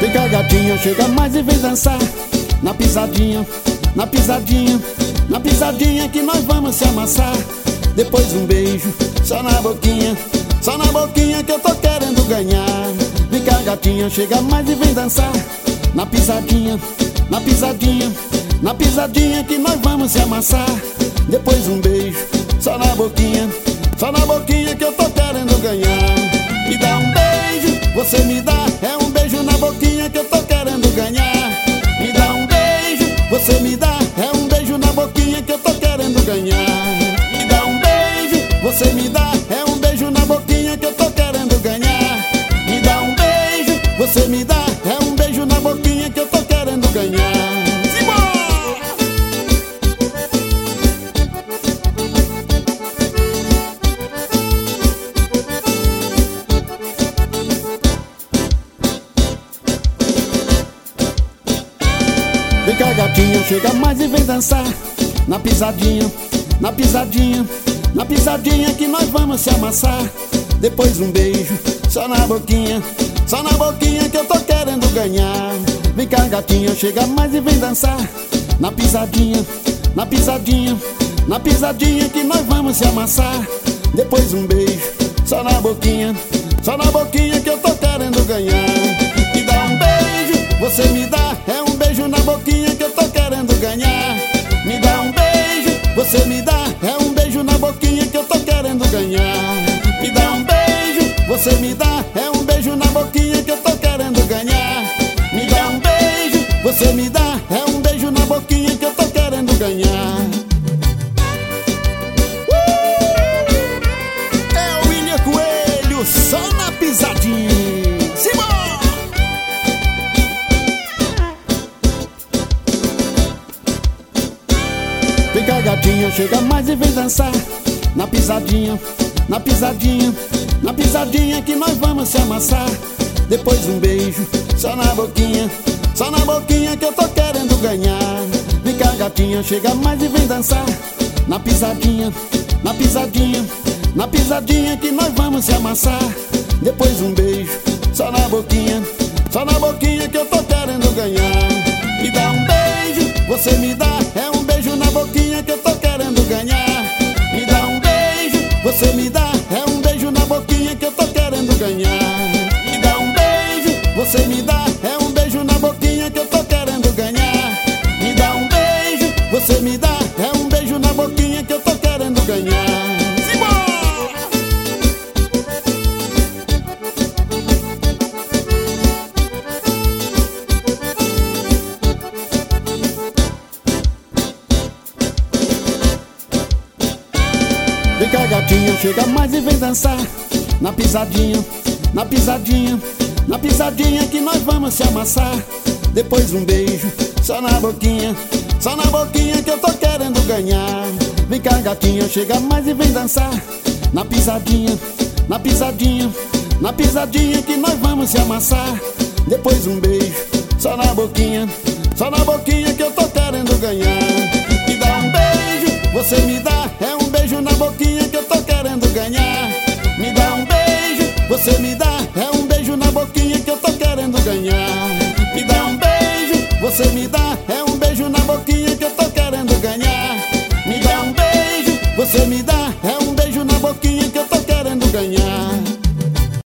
Vem cá, gatinha, chega mais e vem dançar. Na pisadinha, na pisadinha, na pisadinha que nós vamos se amassar. Depois um beijo, só na boquinha que eu tô querendo ganhar. Vem cá, gatinha, chega mais e vem dançar. Na pisadinha, na pisadinha, na pisadinha que nós vamos se amassar. Depois um beijo, só na boquinha que eu tô querendo ganhar. Me dá um beijo, você me dá, é um beijo na boquinha que eu tô querendo ganhar. Me dá um beijo, você me dá, é um beijo na boquinha que eu tô querendo ganhar. Me dá um beijo, você me dá, é um beijo na boquinha que eu tô querendo ganhar. Me dá um beijo, você me dá, é um beijo na boquinha que eu tô querendo ganhar. Vem cá, gatinha, chega mais e vem dançar. Na pisadinha, na pisadinha, na pisadinha que nós vamos se amassar. Depois um beijo, só na boquinha que eu tô querendo ganhar. Vem cá, gatinha, chega mais e vem dançar. Na pisadinha, na pisadinha, na pisadinha que nós vamos se amassar. Depois um beijo, só na boquinha que eu tô querendo ganhar. Me dá um beijo, você me dá, é um beijo na boquinha que eu tô querendo ganhar. Me dá um beijo, você me dá, é um beijo na boquinha que eu tô querendo ganhar. Me dá um beijo, você me dá, é um beijo na boquinha que eu tô querendo ganhar. Me dá um beijo, você me dá, é um beijo na boquinha que eu tô querendo ganhar. É o William Coelho, só na pisadinha. Vem cá, gatinha, chega mais e vem dançar. Na pisadinha, na pisadinha, na pisadinha que nós vamos se amassar. Depois um beijo, só na boquinha que eu tô querendo ganhar. Vem cá, gatinha, chega mais e vem dançar. Na pisadinha, na pisadinha, na pisadinha que nós vamos se amassar. Depois um beijo, só na boquinha que eu tô querendo ganhar. Me dá um beijo, você me dá, é um beijo na boquinha que eu tô querendo ganhar. Me dá um beijo, você me dá, é um beijo na boquinha que eu tô querendo ganhar. Me dá um beijo, você me dá, é um beijo na boquinha que eu tô querendo ganhar. Me dá um beijo, você me dá, é um beijo na boquinha que eu tô querendo ganhar. Vem cá, gatinha, chega mais e vem dançar. Na pisadinha, na pisadinha, na pisadinha que nós vamos se amassar. Depois um beijo, só na boquinha que eu tô querendo ganhar. Vem cá, gatinha, chega mais e vem dançar. Na pisadinha, na pisadinha, na pisadinha que nós vamos se amassar. Depois um beijo, só na boquinha que eu tô querendo ganhar. Me dá um beijo, você me dá, é um beijo na boquinha que eu tô querendo ganhar. Me dá um beijo, você me dá, é um beijo na boquinha que eu tô querendo ganhar. Me dá um beijo, você me dá,